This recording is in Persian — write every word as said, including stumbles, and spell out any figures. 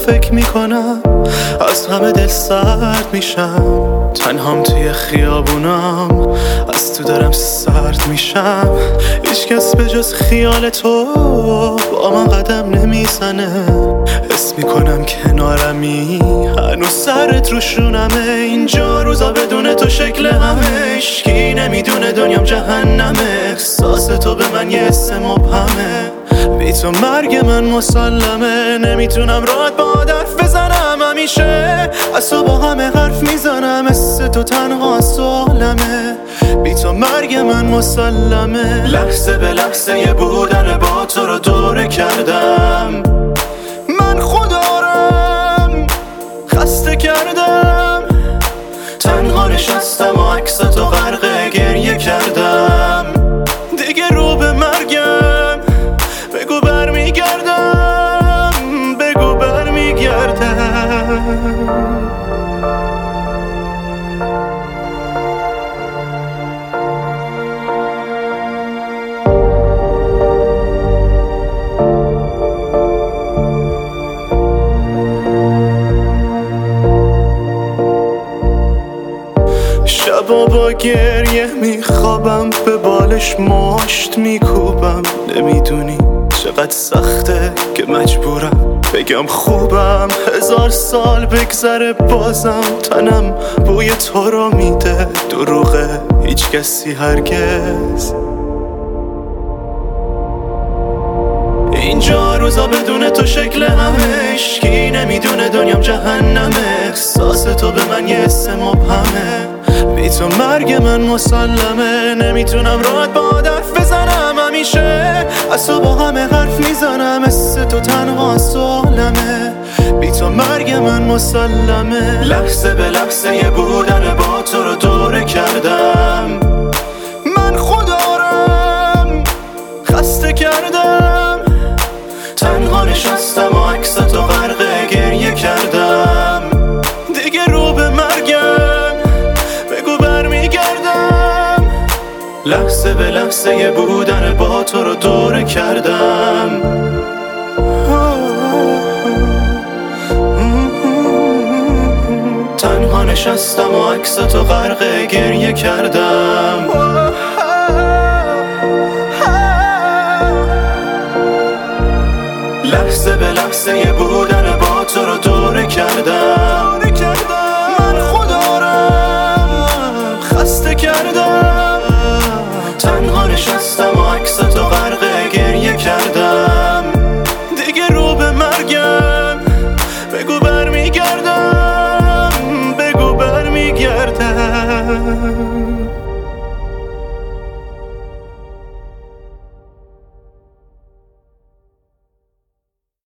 فکر میکنم از همه دل سرد میشم. تنهام توی خیابونم از تو دارم سرد میشم. هیچ کس به جز خیال تو با من قدم نمیزنه. حس میکنم کنارمی هنوز سرت روشونمه. اینجا روزا بدون تو شکل همه هیچکی نمیدونه دنیام جهنمه. احساس تو به من یه حس مبهمه. بی تو مرگ من مسلمه. نمیتونم راحت با حرف بزنم. همیشه از تو با همه حرف میزنم. مثل تو تنها سالمه. بی تو مرگ من مسلمه. لحظه به لحظه یه بودن با تو رو دوره کردم. من خودارم خسته کردم. تنها نشستم و عکس تو غرق گریه کردم. دیگه رو به مرگم بگو برمیگردم. بگو برمیگردم. شبا با گریه میخوابم. به بالش مشت میکوبم. نمیدونی چقدر سخته که مجبورم بگم خوبم. هزار سال بگذره بازم تنم بوی تو رو میده. دروغه هیچ کسی هرگز. اینجا روزا بدون تو شکل همه هیچکی نمیدونه دنیام جهنمه. احساس تو به من یه حس مبهمه. بی تو مرگ من مسلمه. نمیتونم راحت با حرف بزنم. همیشه از تو با همه حرف میزنم. مثل تو تنها سالمه. بی تو مرگ من مسلمه. لحظه به لحظه یه بودن با تو رو دوره کردم. من خودارم خسته کردم. تنها نشستم و عکس تو غرق گریه کردم. دیگه رو به مرگم بگو برمیگردم. لحظه به لحظه یه بودن با تو رو دوره کردم. تنها نشستم و عکس تو غرق گریه کردم. لحظه به لحظه یه بودن با تو رو دوره کردم.